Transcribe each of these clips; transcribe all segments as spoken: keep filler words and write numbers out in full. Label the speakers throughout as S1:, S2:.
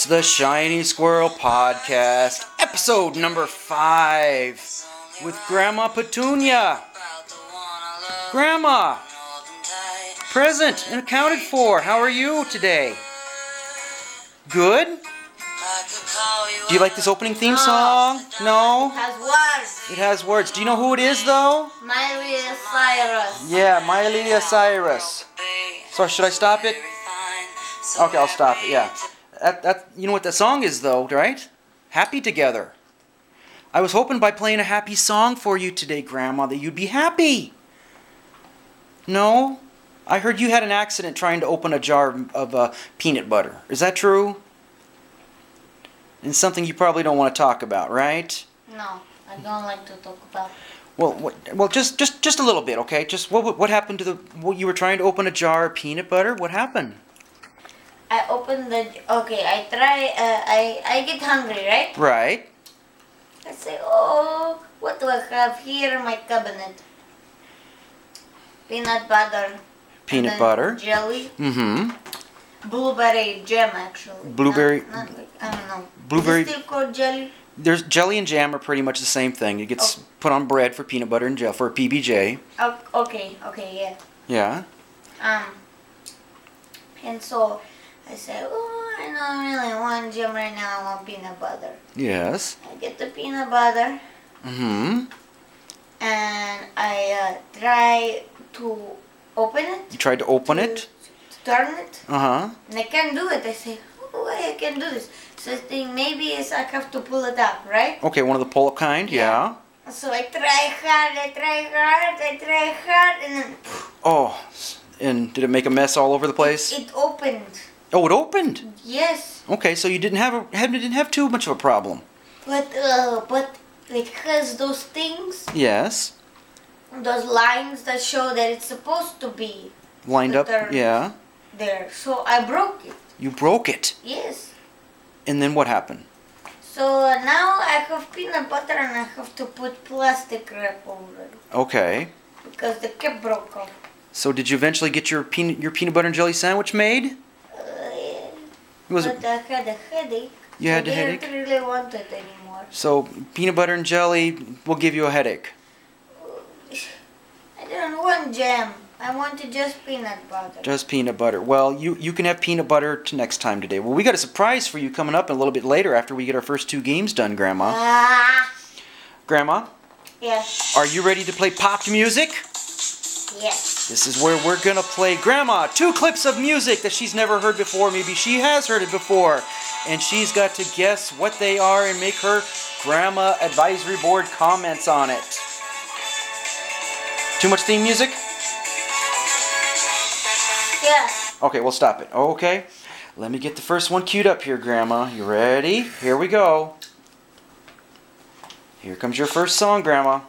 S1: the Shiny Squirrel Podcast, episode number five, with Grandma Petunia. Grandma, present and accounted for. How are you today? Good? Do you like this opening theme song? No?
S2: It has words.
S1: It has words. Do you know who it is, though?
S2: Miley Cyrus.
S1: Yeah, Miley Cyrus. So should I stop it? Okay, I'll stop it, yeah. That, that, you know what that song is, though, right? Happy Together. I was hoping by playing a happy song for you today, Grandma, that you'd be happy. No? I heard you had an accident trying to open a jar of uh, peanut butter. Is that true? And something you probably don't want to talk about, right?
S2: No, I don't like to talk about.
S1: Well, what, well, just, just, just a little bit, okay? Just what, what happened to the? What, you were trying to open a jar of peanut butter. What happened?
S2: I opened the. Okay, I try. Uh, I I get hungry, right?
S1: Right.
S2: I say, oh, what do I have here in my cabinet? Peanut butter.
S1: Peanut
S2: and then
S1: butter.
S2: Jelly.
S1: Mm-hmm.
S2: Blueberry jam, actually.
S1: Blueberry.
S2: Not, not like, I don't know.
S1: Blueberry.
S2: Is it still called jelly?
S1: There's jelly and jam are pretty much the same thing. It gets
S2: Oh.
S1: put on bread for peanut butter and jelly for a P B J.
S2: Oh, okay, okay,
S1: Yeah.
S2: yeah. Um. And so I say, oh, I don't really want jam right now. I want peanut butter.
S1: Yes.
S2: I get the peanut butter
S1: Mm-hmm.
S2: and I uh, try to open it.
S1: You tried to open
S2: to,
S1: it.
S2: To turn it.
S1: Uh-huh.
S2: And I can't do it. I say, oh, why I can't do this? So I think maybe it's I have to pull it up, right?
S1: Okay, one of the pull-up kind. Yeah.
S2: Yeah. So I try hard, I try hard, I try hard, and then
S1: Oh, and did it make a mess all over the place?
S2: it opened.
S1: Oh, it opened.
S2: Yes,
S1: Okay, so you didn't have a had- didn't have too much of a problem.
S2: but uh, but it has those things,
S1: Yes.
S2: those lines that show that it's supposed to be
S1: Lined
S2: The
S1: up.
S2: turn.
S1: Yeah.
S2: there. So I broke it.
S1: You broke it.
S2: Yes.
S1: And then what happened?
S2: So uh, now I have peanut butter and I have to put plastic wrap over it
S1: Okay.
S2: because the cap broke off.
S1: So did you eventually get your peanut your peanut butter and jelly sandwich made?
S2: Uh, yeah.
S1: Was
S2: but
S1: it
S2: I had a headache.
S1: You had
S2: I
S1: a headache?
S2: didn't really want it anymore.
S1: So peanut butter and jelly will give you a headache.
S2: I didn't want jam. I wanted just peanut butter.
S1: Just peanut butter. Well, you, you can have peanut butter to next time today. Well, we got a surprise for you coming up a little bit later after we get our first two games done, Grandma.
S2: Ah,
S1: Grandma,
S2: yes,
S1: are you ready to play popped music?
S2: yes.
S1: This is where we're going to play, Grandma, two clips of music that she's never heard before. Maybe she has heard it before. And she's got to guess what they are and make her Grandma Advisory Board comments on it. Too much theme music?
S2: Yes.
S1: Okay, we'll stop it. Okay. Let me get the first one queued up here, Grandma. You ready? Here we go. Here comes your first song, Grandma.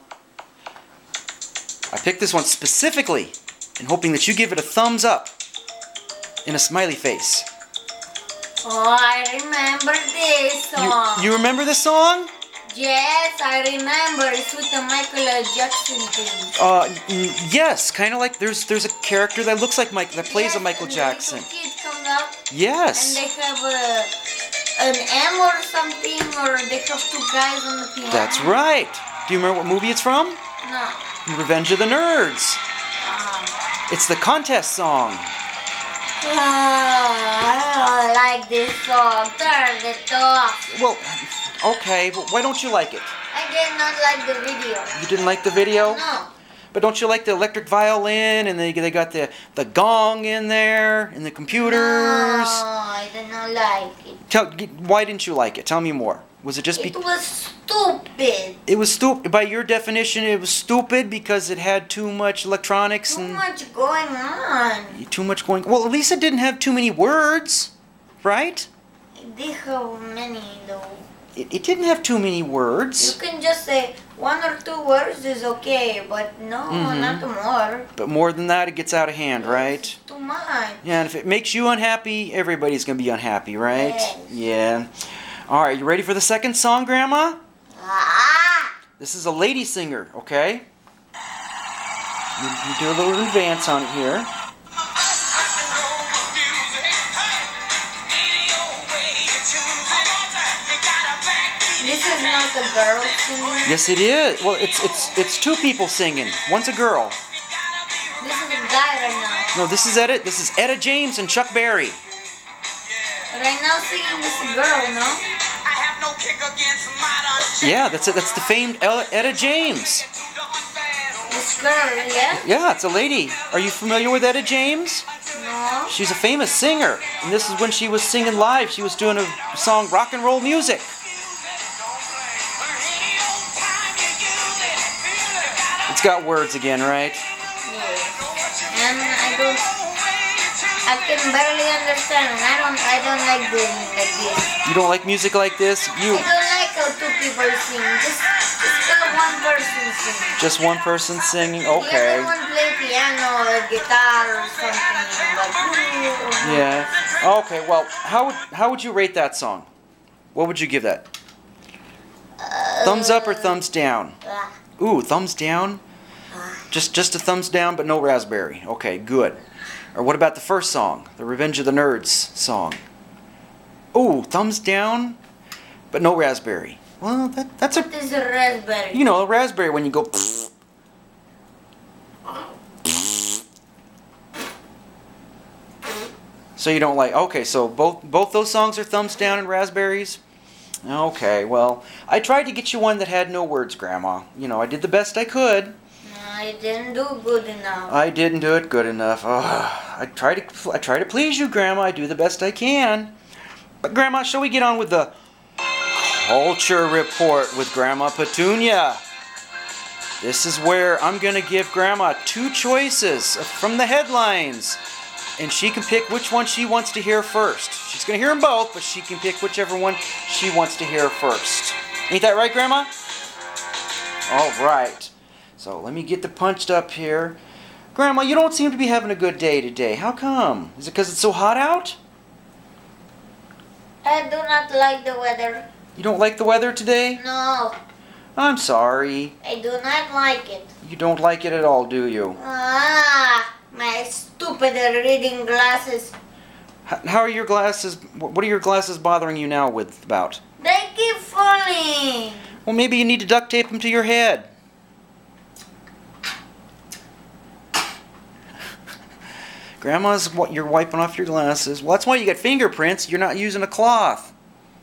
S1: I picked this one specifically in hoping that you give it a thumbs up in a smiley face.
S2: Oh, I remember this song.
S1: You, you remember this song?
S2: Yes, I remember. It's with the Michael L. Jackson thing.
S1: Uh, mm, yes, kind of like there's there's a character that looks like Mike that plays
S2: Yes,
S1: a Michael
S2: and the
S1: Jackson.
S2: little kid comes up and
S1: Yes,
S2: they have a, an M or something, or they have two guys on the piano.
S1: that's right. Do you remember what movie it's from?
S2: No.
S1: Revenge of the Nerds.
S2: Um,
S1: It's the contest song.
S2: oh, I don't like this song. Turn it off.
S1: Well, okay, but why don't you like it?
S2: I did not like the video.
S1: You didn't like the video?
S2: No.
S1: But don't you like the electric violin and they they got the the gong in there and the computers?
S2: No, I did not like it.
S1: Tell why didn't you like it? Tell me more. Was it just
S2: It
S1: because
S2: was stupid.
S1: it was stupid? By your definition, it was stupid because it had too much electronics
S2: Too
S1: and
S2: much going on.
S1: too much going. Well, at least it didn't have too many words, right?
S2: They have many though.
S1: It, it didn't have too many
S2: You
S1: words,
S2: can just say one or two words is okay, but no,
S1: Mhm.
S2: not more.
S1: but more than that, it gets out of hand, right?
S2: It's too much.
S1: Yeah, and if it makes you unhappy, everybody's gonna be unhappy, right?
S2: Yes.
S1: Yeah. All right, you ready for the second song, Grandma?
S2: Ah!
S1: This is a lady singer, okay? You, you do a little advance on it here.
S3: I know the music, hey, any old way to
S2: This is not a girl singing.
S1: Yes, it is. Well, it's it's it's two people singing. One's a girl.
S2: This is a guy right now.
S1: No, this is Etta. This is Etta James and Chuck Berry.
S2: Right now singing this girl, no?
S1: Yeah, that's it. That's the famed Ella, Etta James.
S2: This girl, yeah?
S1: Yeah, it's a lady. Are you familiar with Etta James?
S2: No.
S1: She's a famous singer, and this is when she was singing live. She was doing a song, rock and roll music. It's got words again, right?
S2: Yeah. And I don't, I can barely understand. I don't, I don't like doing it like this.
S1: You don't like music like this? You
S2: I don't like how two people sing. Just, just got one person sing.
S1: just one person singing?
S2: The
S1: Okay.
S2: other one play piano or guitar or something. But
S1: Yeah. Okay. Well, how would how would you rate that song? What would you give that? Thumbs up or thumbs down?
S2: Ah,
S1: Ooh, thumbs down.
S2: ah.
S1: Just just a thumbs down, but no raspberry. Okay, good. Or what about the first song, the Revenge of the Nerds song? Ooh, thumbs down, but no raspberry. Well, that that's a
S2: What is a raspberry?
S1: you know a raspberry when you go. So you don't like? Okay, so both both those songs are thumbs down and raspberries. Okay, well, I tried to get you one that had no words, Grandma. You know, I did the best I could.
S2: I didn't do good enough.
S1: I didn't do it good enough. Ugh, I try to I try to please you, Grandma. I do the best I can. But Grandma, shall we get on with the Culture Report with Grandma Petunia? This is where I'm going to give Grandma two choices from the headlines. And she can pick which one she wants to hear first. She's going to hear them both, but she can pick whichever one she wants to hear first. Ain't that right, Grandma? All right. So let me get the punched up here. Grandma, you don't seem to be having a good day today. How come? Is it because it's so hot out?
S2: I do not like the weather.
S1: You don't like the weather today?
S2: No,
S1: I'm sorry.
S2: I do not like it.
S1: You don't like it at all, do you?
S2: Ah, my stupid reading glasses.
S1: H- How are your glasses? wh- What are your glasses bothering you now with about?
S2: They keep falling.
S1: Well, maybe you need to duct tape them to your head. Grandma's what you're wiping off your glasses. Well, that's why you got fingerprints. You're not using a cloth.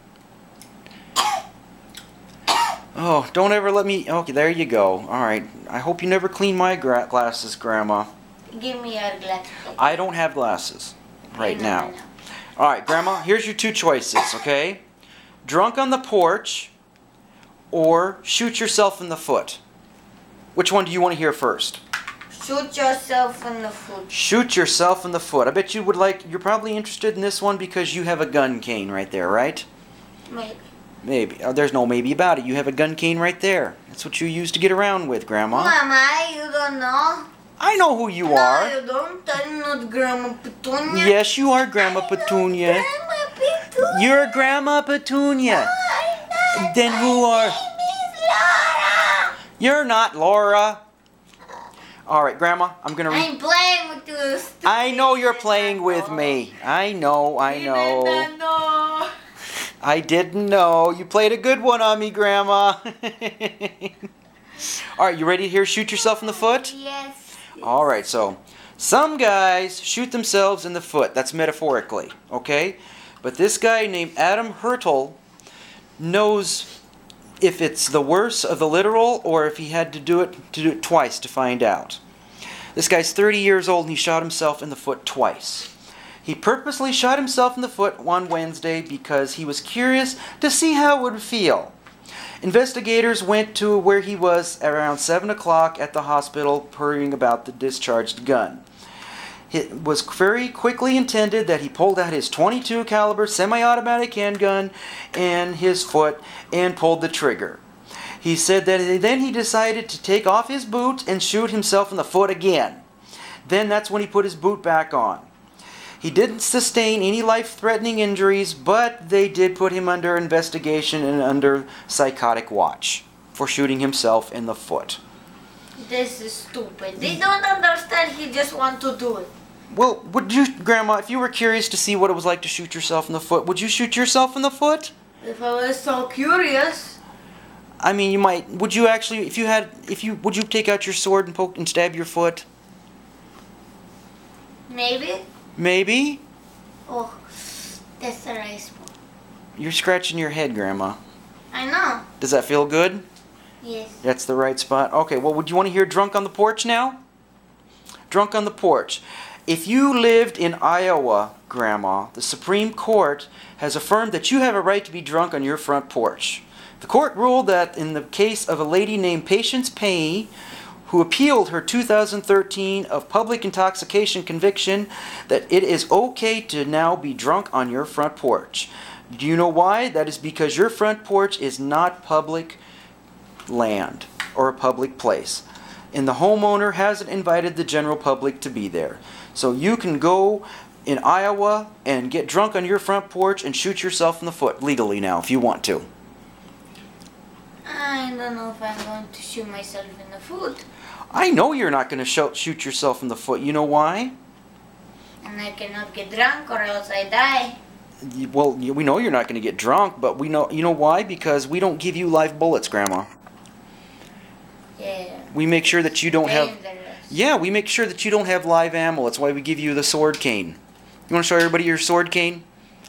S1: Oh, don't ever let me. Okay, there you go. All right. I hope you never clean my gra- glasses, Grandma.
S2: Give me your glasses.
S1: I don't have glasses right
S2: No,
S1: now.
S2: no, no.
S1: All right, Grandma, here's your two choices, okay? Drunk on the porch or shoot yourself in the foot. Which one do you want to hear first?
S2: Shoot yourself in the foot.
S1: Shoot yourself in the foot. I bet you would like, you're probably interested in this one because you have a gun cane right there, right?
S2: Maybe.
S1: Maybe. Oh, there's no maybe about it. You have a gun cane right there. That's what you use to get around with, Grandma.
S2: Mama, you don't know?
S1: I know who you
S2: No,
S1: are.
S2: you don't. I'm not Grandma Petunia.
S1: Yes, you are Grandma Petunia.
S2: Grandma Petunia.
S1: You're Grandma Petunia.
S2: I'm not.
S1: Then who are...
S2: My name is Laura.
S1: You're not Laura. All right, Grandma, I'm going to read...
S2: I'm playing with you. stupid
S1: I know you're
S2: kid.
S1: playing with me. I know, I
S2: You
S1: know.
S2: didn't know.
S1: I didn't know. You played a good one on me, Grandma. All right, you ready to hear shoot yourself in the foot?
S2: Yes.
S1: All right, so some guys shoot themselves in the foot. That's metaphorically, okay? But this guy named Adam Hurtel knows if it's the worse of the literal or if he had to do it to do it twice to find out. This guy's thirty years old and he shot himself in the foot twice. He purposely shot himself in the foot on Wednesday because he was curious to see how it would feel. Investigators went to where he was around seven o'clock at the hospital, hurrying about the discharged gun. It was very quickly intended that he pulled out his twenty-two caliber semi-automatic handgun and his foot and pulled the trigger. He said that then he decided to take off his boot and shoot himself in the foot again. Then that's when he put his boot back on. He didn't sustain any life-threatening injuries, but they did put him under investigation and under psychotic watch for shooting himself in the foot.
S2: This is stupid. They don't understand. He just want to do it.
S1: Well, would you, Grandma, if you were curious to see what it was like to shoot yourself in the foot, would you shoot yourself in the foot?
S2: If I was so curious.
S1: I mean, you might. Would you actually, if you had, if you, would you take out your sword and poke and stab your foot?
S2: Maybe.
S1: Maybe.
S2: Oh, that's the right spot.
S1: You're scratching your head, Grandma.
S2: I know.
S1: Does that feel good?
S2: Yes.
S1: That's the right spot. Okay, well, would you want to hear Drunk on the Porch now? Drunk on the Porch. If you lived in Iowa, Grandma, the Supreme Court has affirmed that you have a right to be drunk on your front porch. The court ruled that in the case of a lady named Patience Payne, who appealed her two thousand thirteen of public intoxication conviction, that it is okay to now be drunk on your front porch. Do you know why? That is because your front porch is not public land or a public place. And the homeowner hasn't invited the general public to be there. So you can go in Iowa and get drunk on your front porch and shoot yourself in the foot legally now if you want to.
S2: I don't know if I'm going to shoot myself in the foot.
S1: I know you're not going to shoot, shoot yourself in the foot. You know why?
S2: And I cannot get drunk or else I die.
S1: Well, we know you're not going to get drunk, but we know, you know why? Because we don't give you live bullets, Grandma.
S2: Yeah.
S1: We make sure that you don't have...
S2: Dangerous.
S1: Yeah, we make sure that you don't have live ammo. That's why we give you the sword cane. You want to show everybody your sword cane?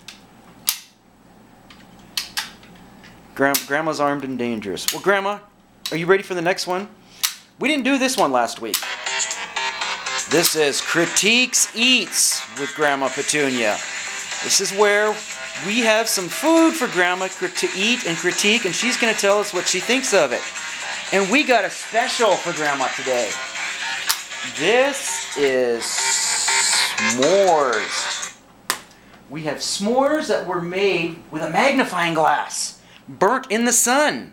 S1: Gram Grandma's armed and dangerous. Well, Grandma, are you ready for the next one? We didn't do this one last week. This is Critiques Eats with Grandma Petunia. This is where we have some food for Grandma to eat and critique, and she's going to tell us what she thinks of it. And we got a special for Grandma today. This is s'mores. We have s'mores that were made with a magnifying glass, burnt in the sun.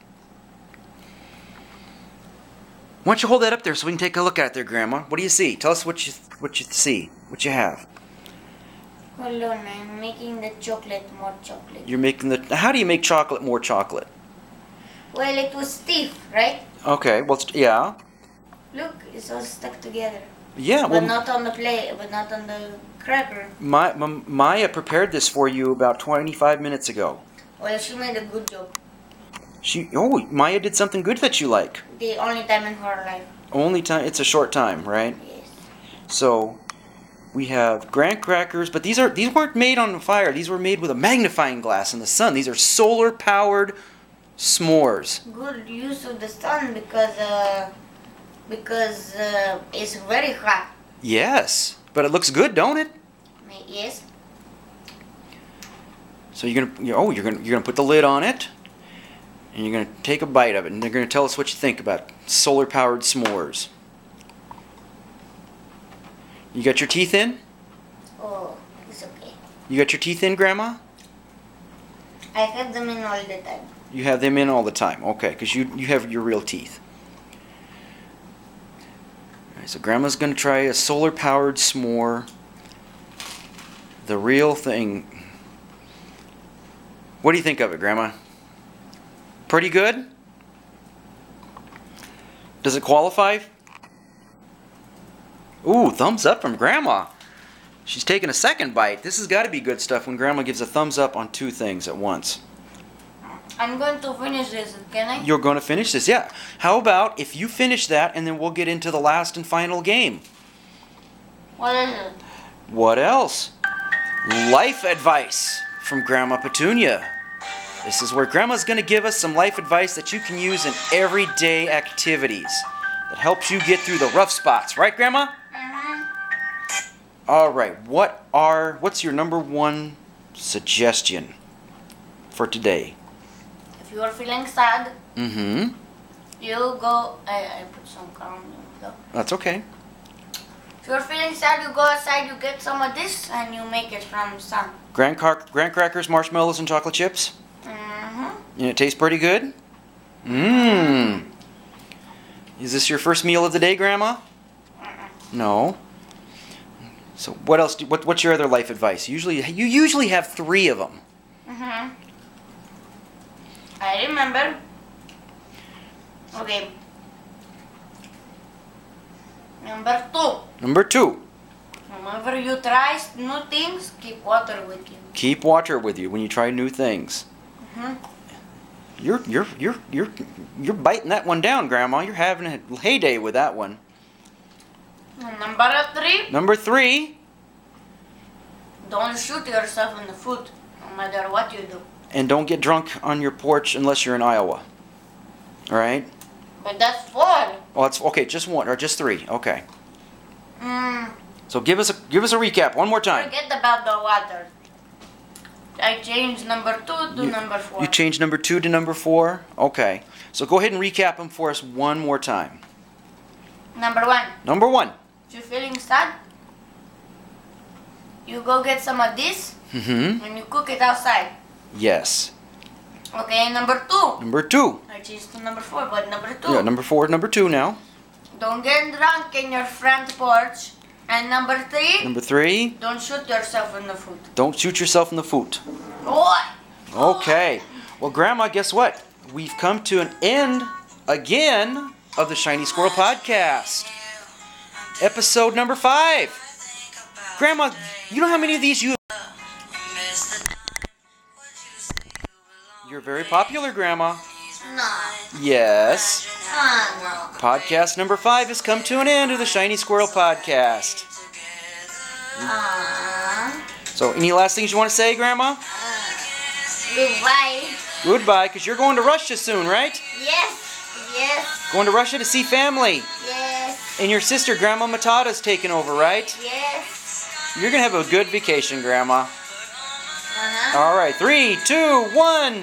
S1: Why don't you hold that up there so we can take a look at it there, Grandma? What do you see? Tell us what you what you see, what you have.
S2: Hold on, I'm making the chocolate more chocolate.
S1: You're making the... How do you make chocolate more chocolate?
S2: Well, it was stiff, right?
S1: Okay, well, it's- yeah.
S2: Look, it's all stuck together.
S1: Yeah,
S2: But
S1: well,
S2: not on the plate, but not on the cracker.
S1: Ma Ma Maya prepared this for you about twenty-five minutes ago.
S2: Well, she made a good job.
S1: She... Oh, Maya did something good that you like.
S2: The only time in her life.
S1: Only time... It's a short time, right?
S2: Yes.
S1: So... We have graham crackers, but these are these weren't made on fire. These were made with a magnifying glass in the sun. These are solar-powered s'mores.
S2: Good use of the sun because uh, because uh, it's very hot.
S1: Yes, but it looks good, don't it?
S2: Yes.
S1: So you're gonna you oh you're gonna you're gonna put the lid on it, and you're gonna take a bite of it, and they're gonna tell us what you think about solar-powered s'mores. You got your teeth in?
S2: Oh, it's okay.
S1: You got your teeth in, Grandma?
S2: I have them in all the time.
S1: You have them in all the time, okay? Because you you have your real teeth. All right, so Grandma's gonna try a solar-powered s'more. The real thing. What do you think of it, Grandma? Pretty good? Does it qualify? Ooh, thumbs up from Grandma. She's taking a second bite. This has got to be good stuff when Grandma gives a thumbs up on two things at once.
S2: I'm going to finish this, can I?
S1: You're going to finish this, yeah. How about if you finish that and then we'll get into the last and final game?
S2: What is it?
S1: What else? Life advice from Grandma Petunia. This is where Grandma's going to give us some life advice that you can use in everyday activities that helps you get through the rough spots. Right, Grandma?
S2: Uh-huh.
S1: All right. What are what's your number one suggestion for today?
S2: If you are feeling sad,
S1: Mm-hmm.
S2: you go... I, I put some caramel. Though.
S1: That's okay.
S2: If you're feeling sad, you go outside, you get some of this, and you make it from sun.
S1: Graham, car- graham crackers, marshmallows, and chocolate chips.
S2: Mm-hmm.
S1: And it tastes pretty good? Mmm. Is this your first meal of the day, Grandma?
S2: Mm-mm.
S1: No. So what else? Do, what, what's your other life advice? Usually, you usually have three of them.
S2: Mm-hmm. I remember. Okay. Number two.
S1: Number two,
S2: Whenever you try new things, keep water with you.
S1: keep water with you when you try new things.
S2: Mm-hmm.
S1: You're you're you're you're you're biting that one down, Grandma. You're having a heyday with that one.
S2: Number three.
S1: Number three.
S2: Don't shoot yourself in the foot, no matter what you do.
S1: And don't get drunk on your porch unless you're in Iowa. All right.
S2: But that's four.
S1: Well, it's okay. Just one or just three. Okay.
S2: Mm,
S1: So give us a give us a recap one more time.
S2: forget about the water. I changed number two to
S1: You-
S2: number four.
S1: You changed number two to number four. Okay. So go ahead and recap them for us one more time.
S2: Number one.
S1: Number one.
S2: You feeling sad? You go get some of this
S1: Mm-hmm.
S2: and you cook it outside.
S1: Yes.
S2: Okay, number two.
S1: Number two.
S2: I changed to number four, but number two.
S1: Yeah. Number four. Number two now.
S2: Don't get drunk in your front porch. And number three.
S1: Number three.
S2: Don't shoot yourself in the foot.
S1: Don't shoot yourself in the foot.
S2: Boy.
S1: Okay. Well, Grandma, guess what? We've come to an end again of the Shiny Squirrel Podcast. Episode number five. Grandma, you know how many of these you... You're very popular, Grandma.
S2: No.
S1: Yes.
S2: Oh,
S1: Podcast number five has come to an end of the Shiny Squirrel Podcast.
S2: no. Aww.
S1: So, any last things you want to say, Grandma?
S2: Goodbye.
S1: Goodbye, because you're going to Russia soon, right?
S2: Yes. Yes.
S1: Going to Russia to see family.
S2: Yes.
S1: And your sister, Grandma Matata's taking over, right?
S2: Yes.
S1: You're going to have a good vacation, Grandma.
S2: Uh-huh.
S1: All right, three, two, one.